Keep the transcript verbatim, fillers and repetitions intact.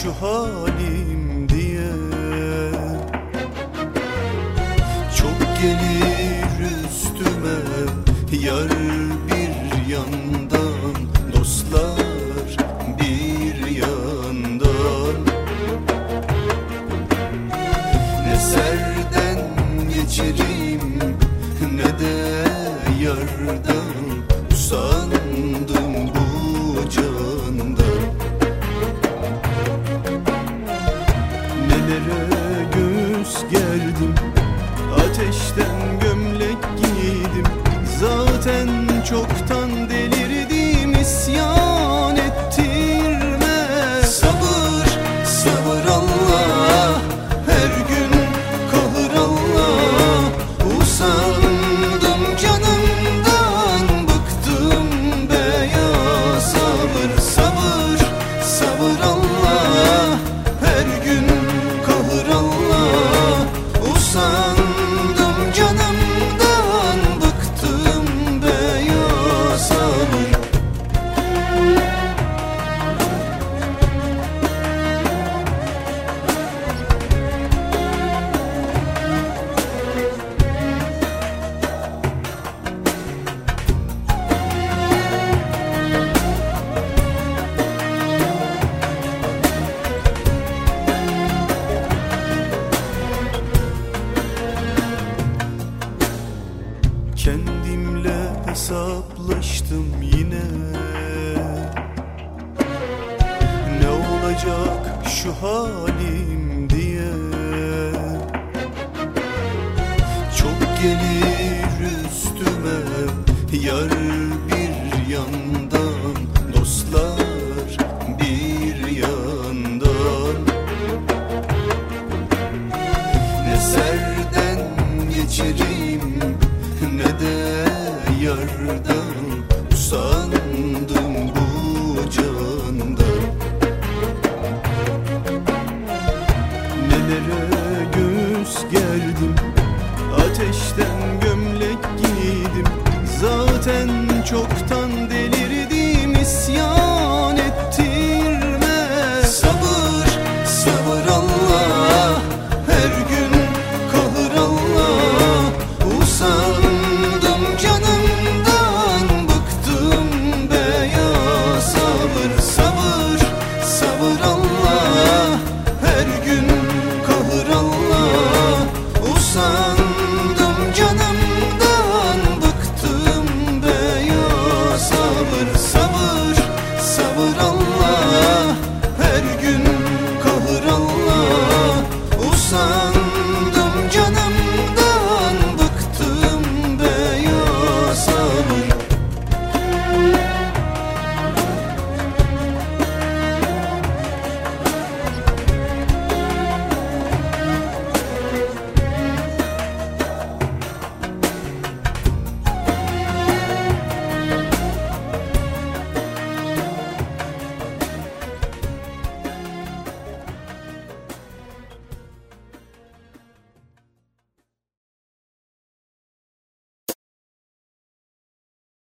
şu halim diye. Çok gelir üstüme yar bir yandan, dostlar bir yandan. Ne serden geçerim ne de yardan, usandım bu candan. Nelere göğüs gerdim, ateşten gömlek giydim. Zaten çoktan delirdim, isyan ettirme. Sabır, sabır Allah, her gün kahır Allah. Usandım canımdan, bıktım be ya. Sabır, sabır, sabır Allah, her gün kahır Allah. Usandım canımdan, bıktım be ya. Sabır. Kendimle hesaplaştım yine. Ne olacak şu halim